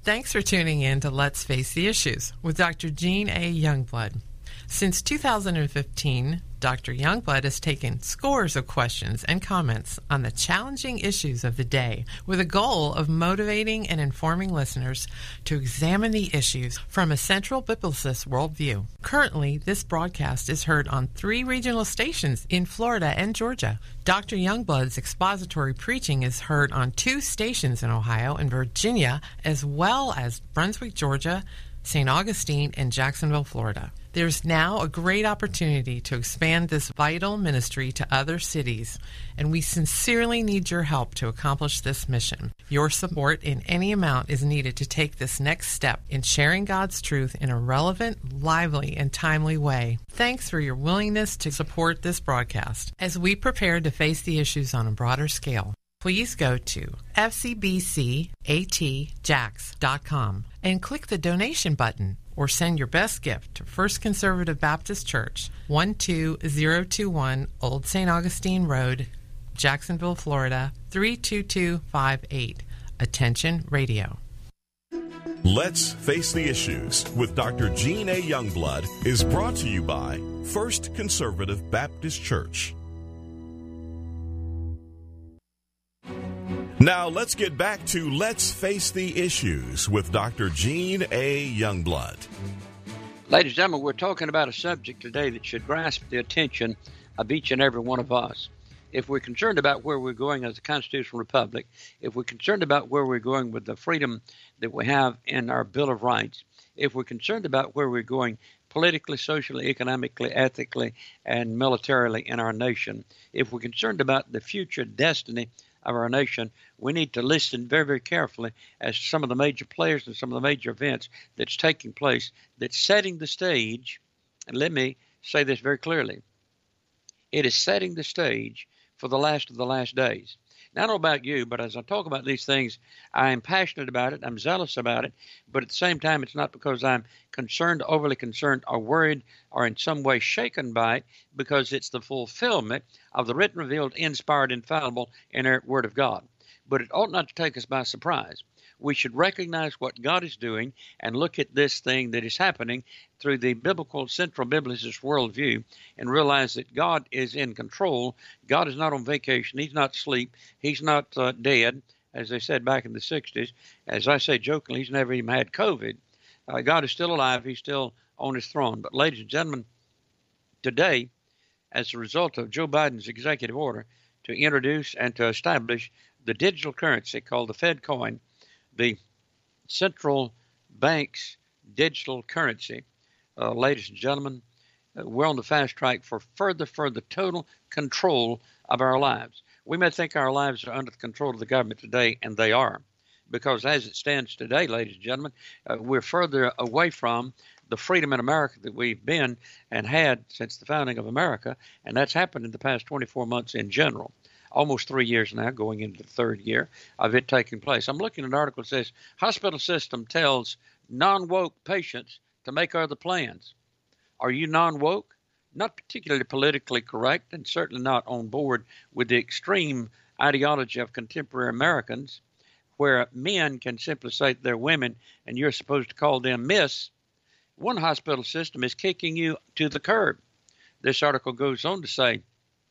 Thanks for tuning in to Let's Face the Issues with Dr. Jean A. Youngblood. Since 2015, Dr. Youngblood has taken scores of questions and comments on the challenging issues of the day with a goal of motivating and informing listeners to examine the issues from a central biblicist worldview. Currently, this broadcast is heard on 3 regional stations in Florida and Georgia. Dr. Youngblood's expository preaching is heard on 2 stations in Ohio and Virginia, as well as Brunswick, Georgia, St. Augustine, and Jacksonville, Florida. There's now a great opportunity to expand this vital ministry to other cities, and we sincerely need your help to accomplish this mission. Your support in any amount is needed to take this next step in sharing God's truth in a relevant, lively, and timely way. Thanks for your willingness to support this broadcast as we prepare to face the issues on a broader scale. Please go to fcbcatjax.com and click the donation button, or send your best gift to First Conservative Baptist Church, 12021 Old St. Augustine Road, Jacksonville, Florida, 32258. Attention Radio. Let's Face the Issues with Dr. Jean A. Youngblood is brought to you by First Conservative Baptist Church. Now let's get back to Let's Face the Issues with Dr. Jean A. Youngblood. Ladies and gentlemen, we're talking about a subject today that should grasp the attention of each and every one of us. If we're concerned about where we're going as a constitutional republic, if we're concerned about where we're going with the freedom that we have in our Bill of Rights, if we're concerned about where we're going politically, socially, economically, ethically, and militarily in our nation, if we're concerned about the future destiny of our nation, we need to listen very, very carefully as to some of the major players and some of the major events that's taking place that's setting the stage. And let me say this very clearly. It is setting the stage for the last of the last days. Now, I don't know about you, but as I talk about these things, I am passionate about it. I'm zealous about it. But at the same time, it's not because I'm concerned, overly concerned, or worried, or in some way shaken by it, because it's the fulfillment of the written, revealed, inspired, infallible, inerrant Word of God. But it ought not to take us by surprise. We should recognize what God is doing and look at this thing that is happening through the biblical, central biblicist worldview and realize that God is in control. God is not on vacation. He's not asleep. He's not dead, as they said back in the 60s. As I say jokingly, he's never even had COVID. God is still alive. He's still on his throne. But ladies and gentlemen, today, as a result of Joe Biden's executive order to introduce and to establish the digital currency called the Fed coin, the central bank's digital currency, ladies and gentlemen, we're on the fast track for further total control of our lives. We may think our lives are under the control of the government today, and they are, because as it stands today, ladies and gentlemen, we're further away from the freedom in America that we've been and had since the founding of America, and that's happened in the past 24 months in general. Almost 3 years now, going into the 3rd year of it taking place. I'm looking at an article that says, hospital system tells non-woke patients to make other plans. Are you non-woke? Not particularly politically correct, and certainly not on board with the extreme ideology of contemporary Americans, where men can simply say they're women and you're supposed to call them miss. One hospital system is kicking you to the curb. This article goes on to say,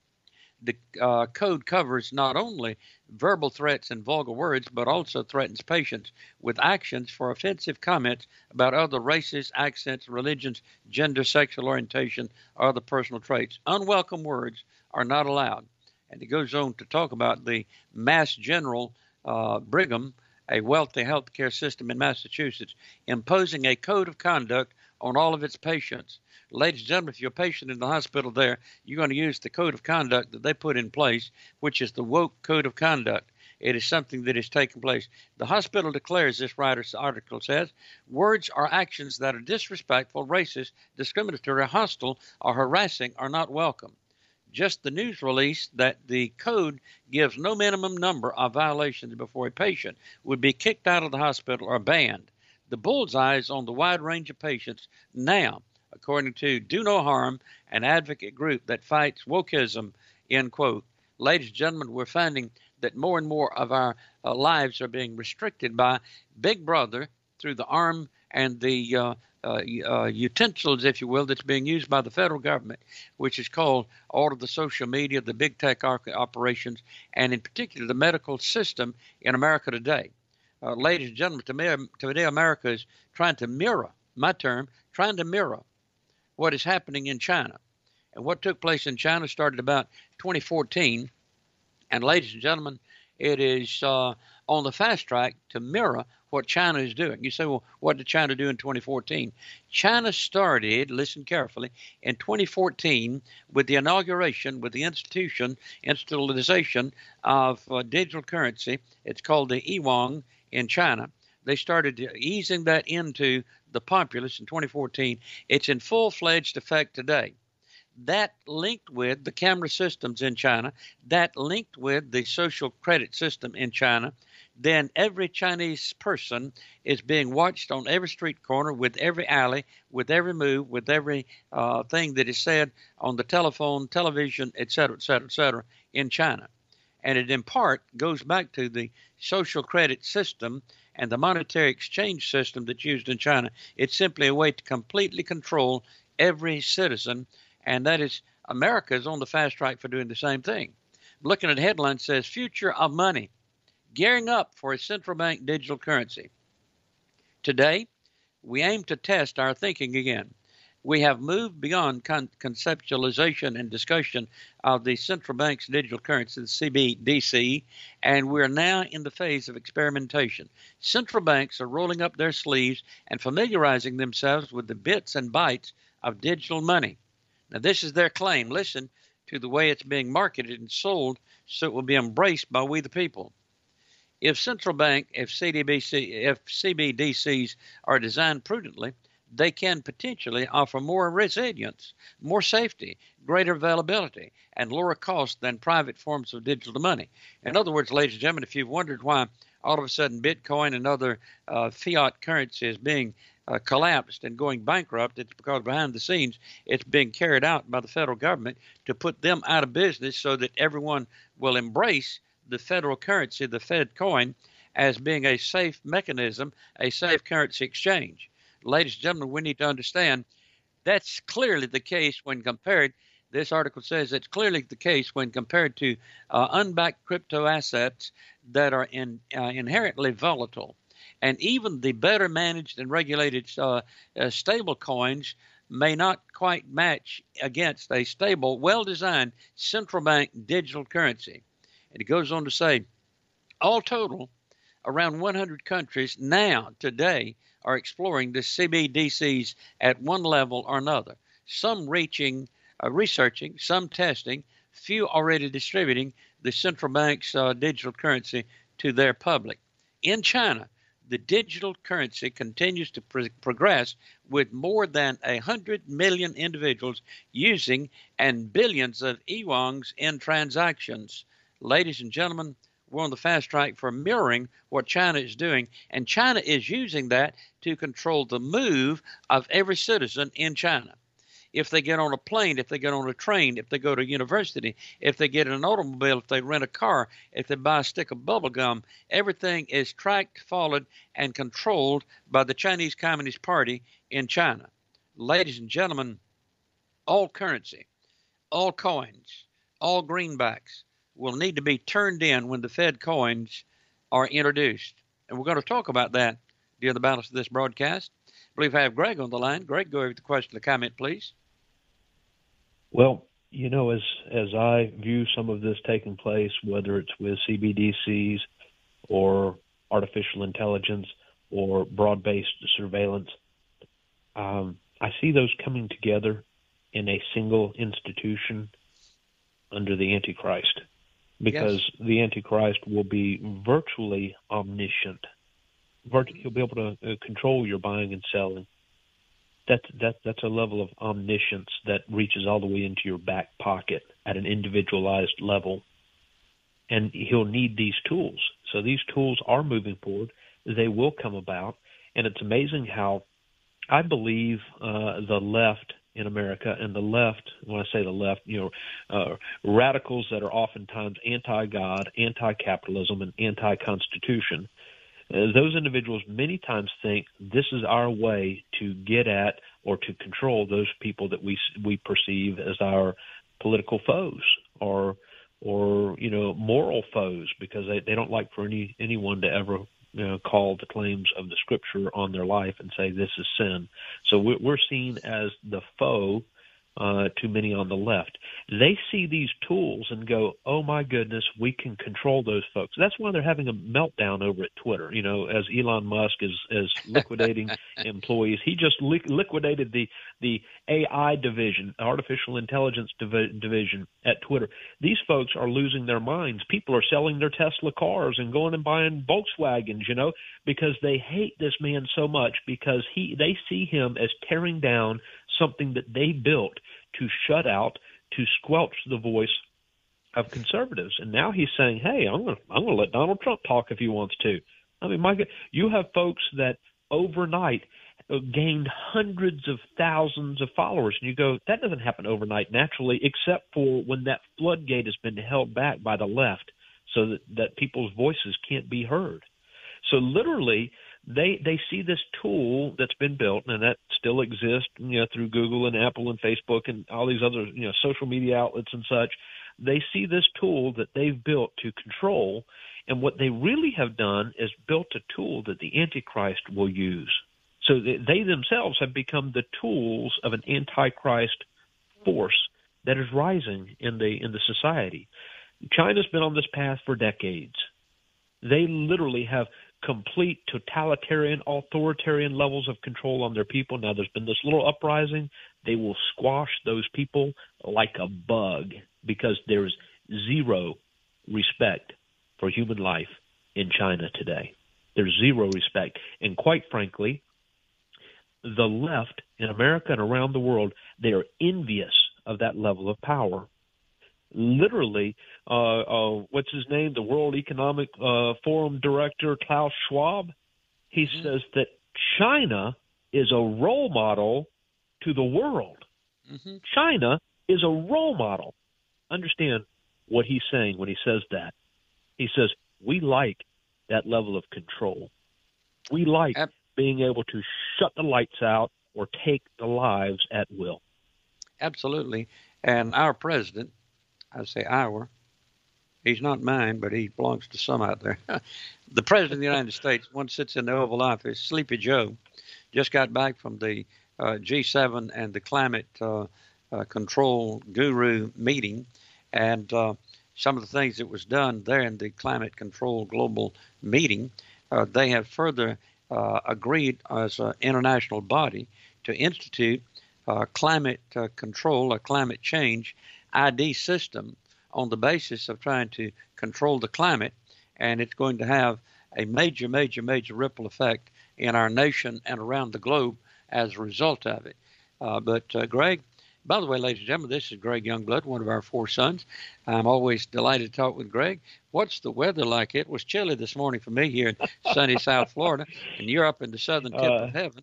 the code covers not only verbal threats and vulgar words, but also threatens patients with actions for offensive comments about other races, accents, religions, gender, sexual orientation, or other personal traits. Unwelcome words are not allowed. And it goes on to talk about the Mass General Brigham, a wealthy healthcare system in Massachusetts, imposing a code of conduct on all of its patients. Ladies and gentlemen, if you're a patient in the hospital there, you're going to use the code of conduct that they put in place, which is the woke code of conduct. It is something that is taking place. The hospital declares, this writer's article says, words or actions that are disrespectful, racist, discriminatory, hostile, or harassing are not welcome. Just the news release that the code gives no minimum number of violations before a patient would be kicked out of the hospital or banned. The bullseye is on the wide range of patients now, according to Do No Harm, an advocate group that fights wokeism, end quote. Ladies and gentlemen, we're finding that more and more of our lives are being restricted by Big Brother through the arm and the utensils, if you will, that's being used by the federal government, which is called all of the social media, the big tech operations, and in particular the medical system in America today. Ladies and gentlemen, today America is trying to mirror, trying to mirror what is happening in China. And what took place in China started about 2014. And ladies and gentlemen, it is on the fast track to mirror what China is doing. You say, well, what did China do in 2014? China started, listen carefully, in 2014 with the inauguration, with the institutionalization of digital currency. It's called the yuan in China. They started easing that into the populace in 2014. It's in full-fledged effect today. That linked with the camera systems in China, that linked with the social credit system in China, then every Chinese person is being watched on every street corner, with every alley, with every move, with every thing that is said on the telephone, television, et cetera, in China. And it in part goes back to the social credit system and the monetary exchange system that's used in China. It's simply a way to completely control every citizen. And that is, America is on the fast track for doing the same thing. Looking at headlines, says future of money, gearing up for a central bank digital currency. Today, we aim to test our thinking again. We have moved beyond conceptualization and discussion of the central bank's digital currency, the CBDC, and we're now in the phase of experimentation. Central banks are rolling up their sleeves and familiarizing themselves with the bits and bytes of digital money. Now, this is their claim. Listen to the way it's being marketed and sold so it will be embraced by we the people. If CBDCs are designed prudently, they can potentially offer more resilience, more safety, greater availability, and lower cost than private forms of digital money. In other words, ladies and gentlemen, if you've wondered why all of a sudden Bitcoin and other fiat currency is being collapsed and going bankrupt, it's because behind the scenes it's being carried out by the federal government to put them out of business so that everyone will embrace the federal currency, the Fed coin, as being a safe mechanism, a safe currency exchange. Ladies and gentlemen, we need to understand that's clearly the case when compared, this article says it's clearly the case when compared to unbacked crypto assets that are inherently volatile. And even the better managed and regulated stable coins may not quite match against a stable, well-designed central bank digital currency. And it goes on to say, all total, around 100 countries now, today, are exploring the CBDCs at one level or another. Some researching, some testing, few already distributing the central bank's digital currency to their public. In China, the digital currency continues to progress with more than 100 million individuals using and billions of yuans in transactions. Ladies and gentlemen, we're on the fast track for mirroring what China is doing, and China is using that to control the move of every citizen in China. If they get on a plane, if they get on a train, if they go to university, if they get in an automobile, if they rent a car, if they buy a stick of bubble gum, everything is tracked, followed, and controlled by the Chinese Communist Party in China. Ladies and gentlemen, all currency, all coins, all greenbacks will need to be turned in when the Fed coins are introduced. And we're going to talk about that during the balance of this broadcast. I believe I have Greg on the line. Greg, go over the question or comment, please. Well, you know, as I view some of this taking place, whether it's with CBDCs or artificial intelligence or broad-based surveillance, I see those coming together in a single institution under the Antichrist, because the Antichrist will be virtually omniscient. He'll be able to control your buying and selling. That's a level of omniscience that reaches all the way into your back pocket at an individualized level. And he'll need these tools. So these tools are moving forward. They will come about. And it's amazing how I believe the left in America, and the left, when I say the left, radicals that are oftentimes anti-God, anti-capitalism, and anti-Constitution, those individuals many times think this is our way to get at or to control those people that we perceive as our political foes or moral foes, because they don't like for anyone to ever call the claims of the Scripture on their life and say this is sin. So we're seen as the foe to many on the left. They see these tools and go, oh my goodness, we can control those folks. That's why they're having a meltdown over at Twitter. As Elon Musk is liquidating employees. He just liquidated the AI division, artificial intelligence division at Twitter. These folks are losing their minds. People are selling their Tesla cars and going and buying Volkswagens, because they hate this man so much, because they see him as tearing down something that they built to shut out, to squelch the voice of conservatives. And now he's saying, hey, I'm going to let Donald Trump talk if he wants to. I mean, Micah, you have folks that overnight gained hundreds of thousands of followers, and you go, that doesn't happen overnight naturally, except for when that floodgate has been held back by the left so that people's voices can't be heard. So literally, they see this tool that's been built, and that still exists, through Google and Apple and Facebook and all these other, social media outlets and such. They see this tool that they've built to control, and what they really have done is built a tool that the Antichrist will use. So they themselves have become the tools of an Antichrist force that is rising in the society. China's been on this path for decades. They literally have complete totalitarian, authoritarian levels of control on their people. Now, there's been this little uprising. They will squash those people like a bug, because there's zero respect for human life in China today. There's zero respect. And quite frankly, the left in America and around the world, they are envious of that level of power. Literally, what's his name? The World Economic Forum director, Klaus Schwab, he says that China is a role model to the world. Mm-hmm. China is a role model. Understand what he's saying when he says that. He says, we like that level of control. We like being able to shut the lights out or take the lives at will. Absolutely. And our president, I say our, he's not mine, but he belongs to some out there. The president of the United States, one sits in the Oval Office, Sleepy Joe, just got back from the G7 and the climate control guru meeting. And some of the things that was done there in the climate control global meeting, they have further agreed as an international body to institute climate control, a climate change ID system on the basis of trying to control the climate, and it's going to have a major ripple effect in our nation and around the globe as a result of it. But Greg, by the way, ladies and gentlemen, this is Greg Youngblood, one of our four sons. I'm always delighted to talk with Greg. What's the weather like? It was chilly this morning for me here in sunny South Florida, and you're up in the southern tip of heaven.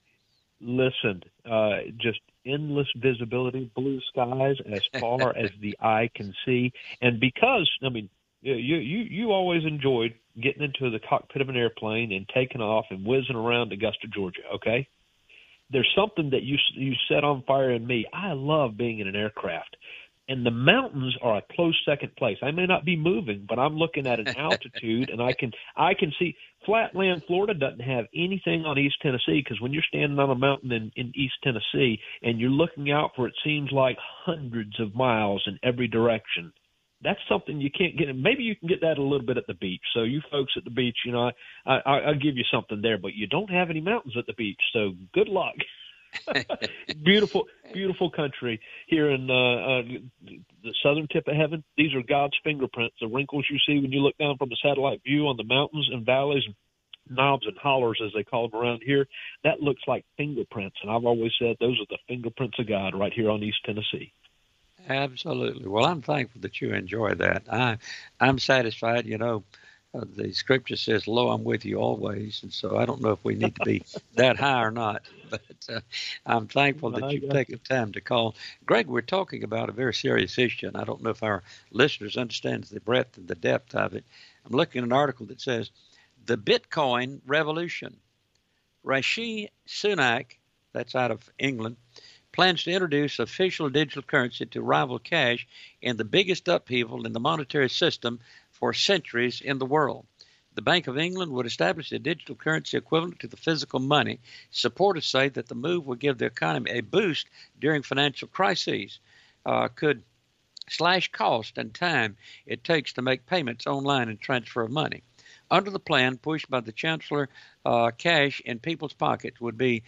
Listen, just endless visibility, blue skies as far as the eye can see. And because, I mean, you always enjoyed getting into the cockpit of an airplane and taking off and whizzing around Augusta, Georgia, okay? There's something that you set on fire in me. I love being in an aircraft. And the mountains are a close second place. I may not be moving, but I'm looking at an altitude, and I can see. Flatland, Florida doesn't have anything on East Tennessee, because when you're standing on a mountain in East Tennessee and you're looking out for, it seems like, hundreds of miles in every direction, that's something you can't get. Maybe you can get that a little bit at the beach. So you folks at the beach, I'll give you something there, but you don't have any mountains at the beach, so good luck. Beautiful, beautiful country here in the southern tip of heaven. These are God's fingerprints, the wrinkles you see when you look down from a satellite view on the mountains and valleys, knobs and hollers, as they call them around here. That looks like fingerprints, and I've always said those are the fingerprints of God right here on East Tennessee. Absolutely. Well, I'm thankful that you enjoy that. I'm satisfied. The scripture says, lo, I'm with you always. And so I don't know if we need to be that high or not, but I'm thankful that you've taken time to call. Greg, we're talking about a very serious issue, and I don't know if our listeners understand the breadth and the depth of it. I'm looking at an article that says the Bitcoin revolution. Rishi Sunak, that's out of England, plans to introduce official digital currency to rival cash in the biggest upheaval in the monetary system for centuries in the world. The Bank of England would establish a digital currency equivalent to the physical money. Supporters say that the move will give the economy a boost during financial crises, could slash cost and time it takes to make payments online and transfer of money. Under the plan pushed by the Chancellor, cash in people's pockets would be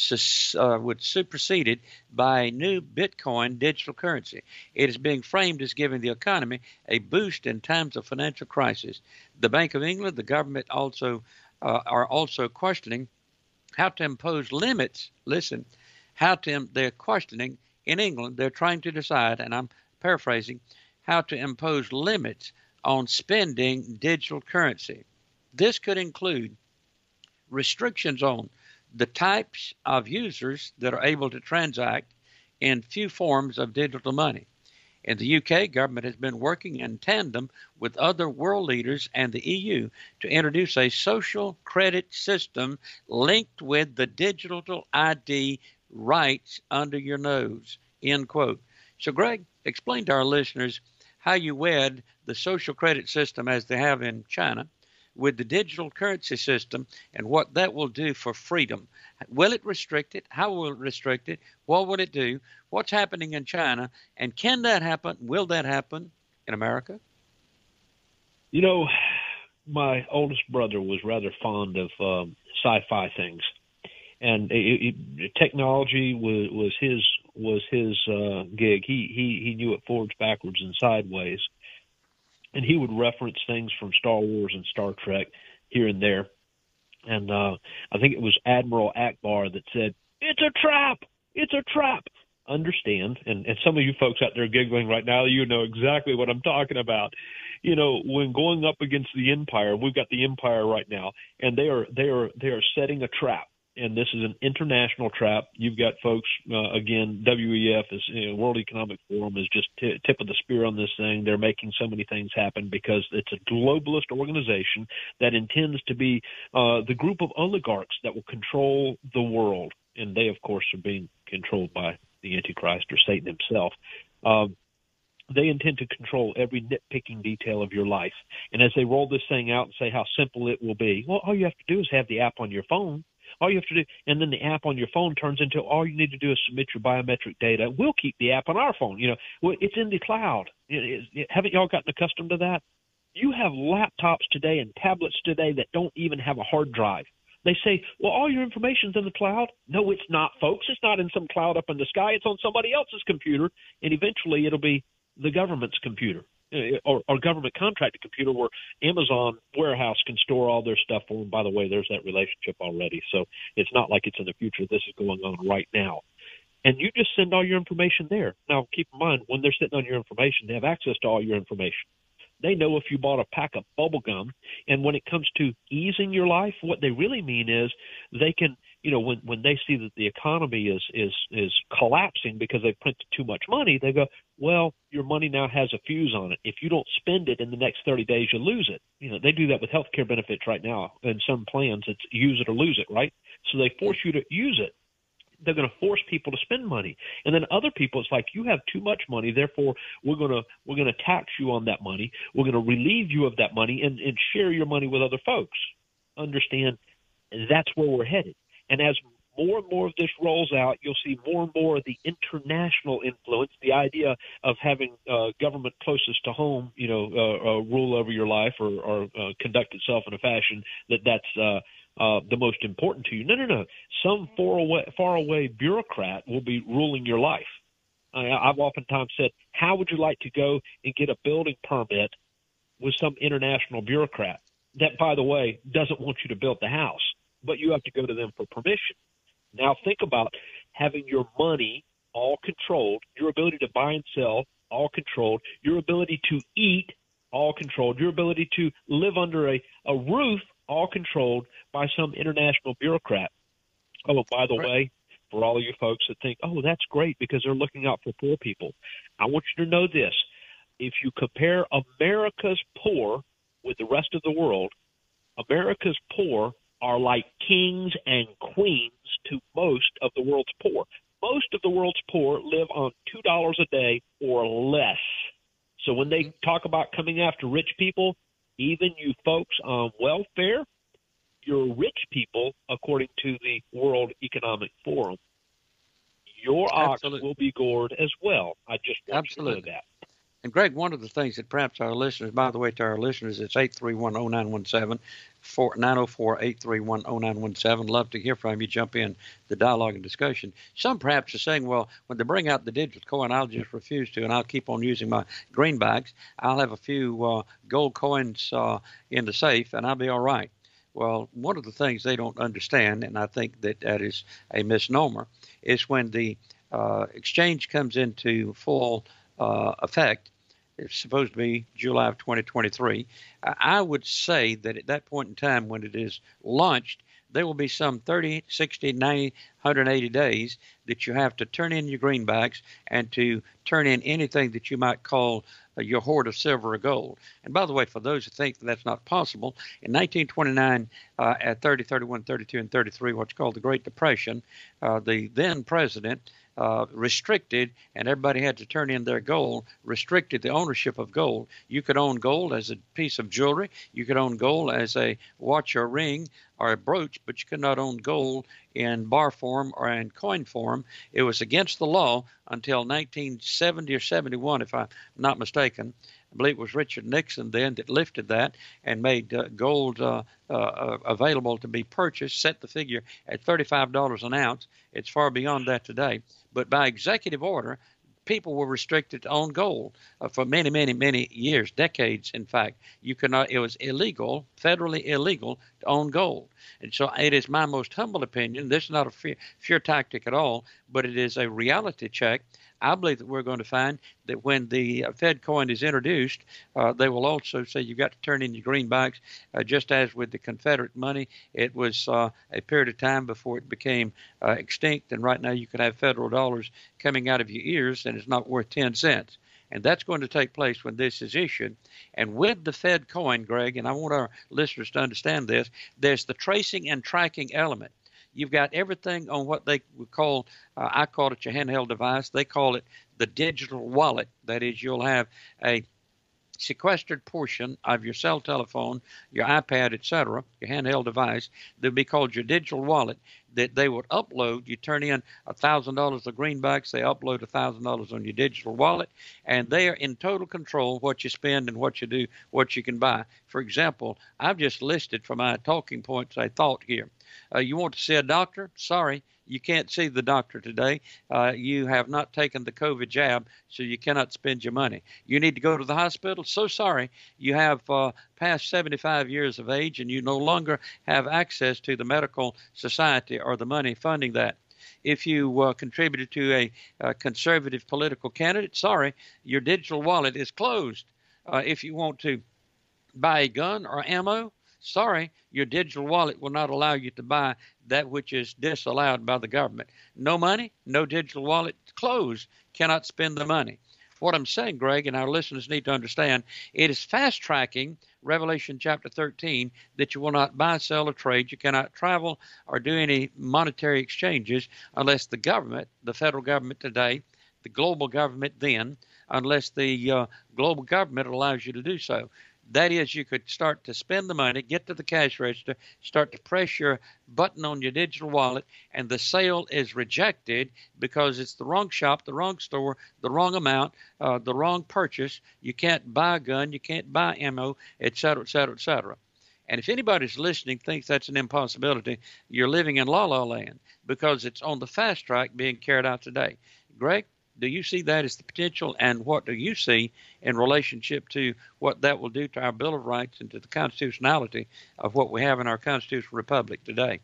superseded by a new Bitcoin digital currency. It is being framed as giving the economy a boost in times of financial crisis. The Bank of England, the government also are also questioning how to impose limits. Listen, they're questioning in England. They're trying to decide, and I'm paraphrasing, how to impose limits on spending digital currency. This could include restrictions on the types of users that are able to transact in few forms of digital money. In the UK, government has been working in tandem with other world leaders and the EU to introduce a social credit system linked with the digital ID rights under your nose, end quote. So, Greg, explain to our listeners how you wed the social credit system as they have in China with the digital currency system and what that will do for freedom. Will it restrict it? How will it restrict it? What will it do? What's happening in China? And can that happen? Will that happen in America? You know, my oldest brother was rather fond of sci-fi things, and technology was his gig. He knew it forwards, backwards, and sideways. And he would reference things from Star Wars and Star Trek here and there. And I think it was Admiral Akbar that said, "It's a trap! It's a trap!" Understand, and some of you folks out there giggling right now, you know exactly what I'm talking about. You know, when going up against the Empire, we've got the Empire right now, and they are setting a trap. And this is an international trap. You've got folks, again, WEF, World Economic Forum, is just tip of the spear on this thing. They're making so many things happen because it's a globalist organization that intends to be the group of oligarchs that will control the world. And they, of course, are being controlled by the Antichrist or Satan himself. They intend to control every nitpicking detail of your life. And as they roll this thing out and say how simple it will be, well, all you have to do is have the app on your phone. All you have to do, and then the app on your phone turns into all you need to do is submit your biometric data. We'll keep the app on our phone. You know, well, it's in the cloud. Haven't y'all gotten accustomed to that? You have laptops today and tablets today that don't even have a hard drive. They say, well, all your information's in the cloud. No, it's not, folks. It's not in some cloud up in the sky. It's on somebody else's computer, and eventually it'll be the government's computer. Or government contracted computer where Amazon warehouse can store all their stuff for them. By the way, there's that relationship already. So it's not like it's in the future. This is going on right now. And you just send all your information there. Now, keep in mind, when they're sitting on your information, they have access to all your information. They know if you bought a pack of bubble gum. And when it comes to easing your life, what they really mean is they can, you know, when they see that the economy is collapsing because they've printed too much money, they go, well, your money now has a fuse on it. If you don't spend it in the next 30 days, you lose it. You know, they do that with health care benefits right now. In some plans, it's use it or lose it, right? So they force you to use it. They're going to force people to spend money. And then other people, it's like, you have too much money, therefore we're going to tax you on that money. We're going to relieve you of that money and share your money with other folks. Understand, that's where we're headed. And as more and more of this rolls out, you'll see more and more of the international influence, the idea of having government closest to home, you know, rule over your life or conduct itself in a fashion that's the most important to you. No. Some far away bureaucrat will be ruling your life. I've oftentimes said, how would you like to go and get a building permit with some international bureaucrat that, by the way, doesn't want you to build the house, but you have to go to them for permission? Now think about having your money all controlled, your ability to buy and sell all controlled, your ability to eat all controlled, your ability to live under a roof all controlled by some international bureaucrat. Oh, by the way, for all of you folks that think, oh, that's great because they're looking out for poor people, I want you to know this. If you compare America's poor with the rest of the world, America's poor are like kings and queens to most of the world's poor. Most of the world's poor live on $2 a day or less. So when they talk about coming after rich people, even you folks on welfare, you're rich people, according to the World Economic Forum. Your ox will be gored as well. I just want you to know that. And, Greg, one of the things that perhaps our listeners, by the way, to our listeners, it's 831-0917, 904-831-0917. Love to hear from you. Jump in the dialogue and discussion. Some perhaps are saying, well, when they bring out the digital coin, I'll just refuse to, and I'll keep on using my greenbacks. I'll have a few gold coins in the safe, and I'll be all right. Well, one of the things they don't understand, and I think that is a misnomer, is when the exchange comes into full effect. It's supposed to be July of 2023. I would say that at that point in time when it is launched, there will be some 30, 60, 90, 180 days that you have to turn in your greenbacks and to turn in anything that you might call your hoard of silver or gold. And by the way, for those who think that that's not possible, in 1929, at 30, 31, 32, and 33, what's called the Great Depression, the then president restricted, and everybody had to turn in their gold, restricted the ownership of gold. You could own gold as a piece of jewelry. You could own gold as a watch or ring or a brooch, but you could not own gold in bar form or in coin form. It was against the law until 1970 or 71, if I'm not mistaken. I believe it was Richard Nixon then that lifted that and made gold available to be purchased, set the figure at $35 an ounce. It's far beyond that today. But by executive order, people were restricted to own gold for many, many, many years, decades, in fact. You could not, it was illegal, federally illegal, to own gold. And so it is my most humble opinion. This is not a fear tactic at all, but it is a reality check. I believe that we're going to find that when the Fed coin is introduced, they will also say you've got to turn in your greenbacks. Just as with the Confederate money, it was a period of time before it became extinct. And right now you can have federal dollars coming out of your ears and it's not worth 10 cents. And that's going to take place when this is issued. And with the Fed coin, Greg, and I want our listeners to understand this, there's the tracing and tracking element. You've got everything on what they would call, I call it your handheld device. They call it the digital wallet. That is, you'll have a sequestered portion of your cell telephone, your iPad, etc., your handheld device, that would be called your digital wallet, that they would upload. You turn in $1,000 of greenbacks, they upload $1,000 on your digital wallet, and they are in total control of what you spend and what you do, what you can buy. For example, I've just listed for my talking points a thought here. You want to see a doctor? Sorry, you can't see the doctor today. You have not taken the COVID jab, so you cannot spend your money. You need to go to the hospital? So sorry, you have past 75 years of age and you no longer have access to the medical society or the money funding that. If you contributed to a conservative political candidate, sorry, your digital wallet is closed. If you want to buy a gun or ammo, sorry, your digital wallet will not allow you to buy that which is disallowed by the government. No money, no digital wallet, closed, cannot spend the money. What I'm saying, Greg, and our listeners need to understand, it is fast-tracking Revelation chapter 13 that you will not buy, sell, or trade. You cannot travel or do any monetary exchanges unless the government, the federal government today, the global government then, unless the global government allows you to do so. That is, you could start to spend the money, get to the cash register, start to press your button on your digital wallet, and the sale is rejected because it's the wrong shop, the wrong store, the wrong amount, the wrong purchase. You can't buy a gun, you can't buy ammo, et cetera, et cetera, et cetera. And if anybody's listening thinks that's an impossibility, you're living in la-la land because it's on the fast track being carried out today. Greg? Do you see that as the potential, and what do you see in relationship to what that will do to our Bill of Rights and to the constitutionality of what we have in our constitutional republic today?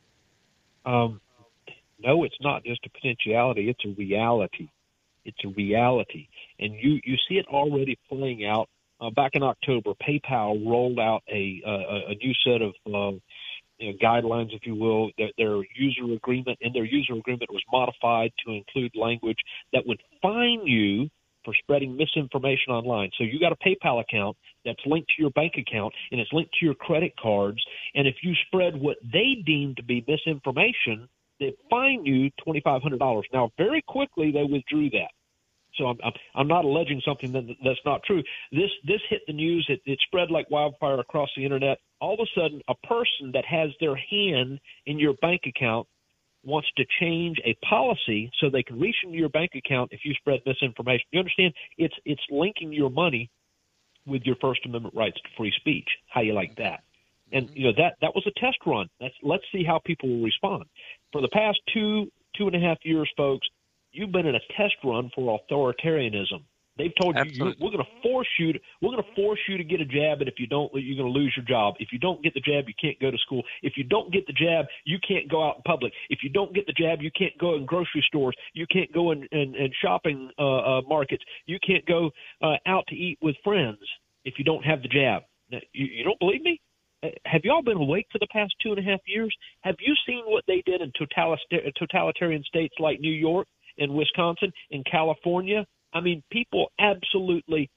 No, it's not just a potentiality. It's a reality. It's a reality. And you see it already playing out. Back in October, PayPal rolled out a new set of guidelines, if you will. Their user agreement was modified to include language that would fine you for spreading misinformation online. So you got a PayPal account that's linked to your bank account, and it's linked to your credit cards. And if you spread what they deem to be misinformation, they fine you $2,500. Now, very quickly they withdrew that. So I'm not alleging something that's not true. This hit the news. It spread like wildfire across the internet. All of a sudden, a person that has their hand in your bank account wants to change a policy so they can reach into your bank account if you spread misinformation. You understand? It's linking your money with your First Amendment rights to free speech. How you like that? And that was a test run. Let's see how people will respond. For the past two and a half years, folks, you've been in a test run for authoritarianism. They've told you we're going to force you to get a jab, and if you don't, you're going to lose your job. If you don't get the jab, you can't go to school. If you don't get the jab, you can't go out in public. If you don't get the jab, you can't go in grocery stores. You can't go in shopping markets. You can't go out to eat with friends if you don't have the jab. Now, you don't believe me? Have y'all been awake for the past 2.5 years? Have you seen what they did in totalitarian states like New York and Wisconsin and California? I mean, people absolutely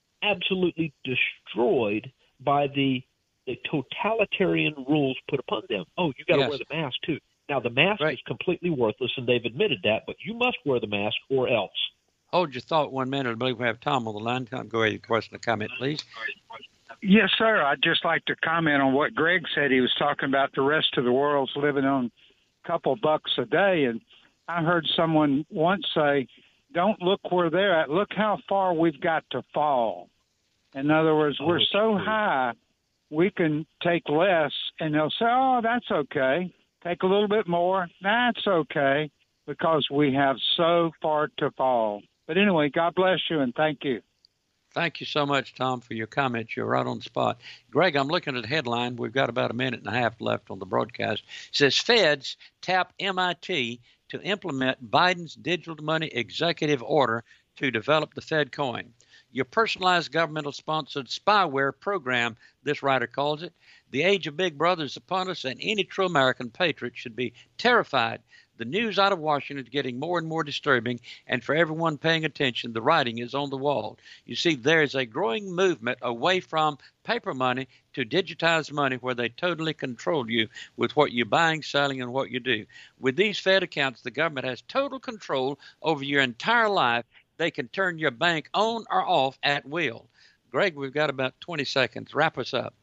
destroyed by the totalitarian rules put upon them. Oh, you got to wear the mask too. Now, the mask is completely worthless, and they've admitted that, but you must wear the mask or else. Hold your thought 1 minute. I believe we have Tom on the line. Tom, go ahead. Question or comment, please. Yes, sir. I'd just like to comment on what Greg said. He was talking about the rest of the world's living on a couple bucks a day, and I heard someone once say, don't look where they're at. Look how far we've got to fall. In other words, we're so high, we can take less, and they'll say, oh, that's okay. Take a little bit more. That's okay, because we have so far to fall. But anyway, God bless you, and thank you. Thank you so much, Tom, for your comments. You're right on the spot. Greg, I'm looking at the headline. We've got about a minute and a half left on the broadcast. It says, Feds tap MIT to implement Biden's digital money executive order to develop the Fed coin. Your personalized governmental-sponsored spyware program, this writer calls it. The age of Big Brother is upon us, and any true American patriot should be terrified. The news out of Washington is getting more and more disturbing, and for everyone paying attention, the writing is on the wall. You see, there is a growing movement away from paper money to digitized money where they totally control you with what you're buying, selling, and what you do. With these Fed accounts, the government has total control over your entire life. They can turn your bank on or off at will. Greg, we've got about 20 seconds. Wrap us up.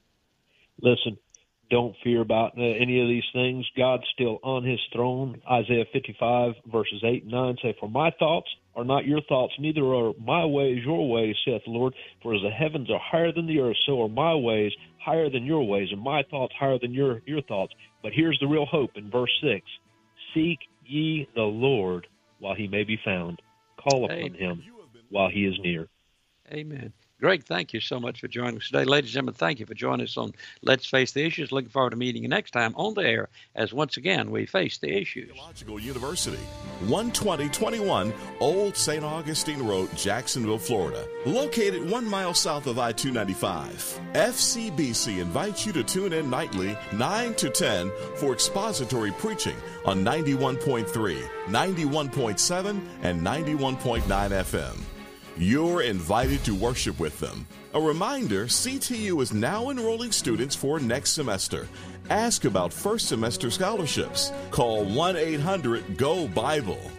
Listen. Don't fear about any of these things. God's still on his throne. Isaiah 55, verses 8 and 9 say, For my thoughts are not your thoughts, neither are my ways your ways, saith the Lord. For as the heavens are higher than the earth, so are my ways higher than your ways, and my thoughts higher than your thoughts. But here's the real hope in verse 6. Seek ye the Lord while he may be found. Call upon him while he is near. Amen. Greg, thank you so much for joining us today. Ladies and gentlemen, thank you for joining us on Let's Face the Issues. Looking forward to meeting you next time on the air as once again we face the issues. Theological University, 12021 Old St. Augustine Road, Jacksonville, Florida. Located 1 mile south of I-295. FCBC invites you to tune in nightly 9 to 10 for expository preaching on 91.3, 91.7, and 91.9 FM. You're invited to worship with them. A reminder, CTU is now enrolling students for next semester. Ask about first semester scholarships. Call 1-800-GO-BIBLE.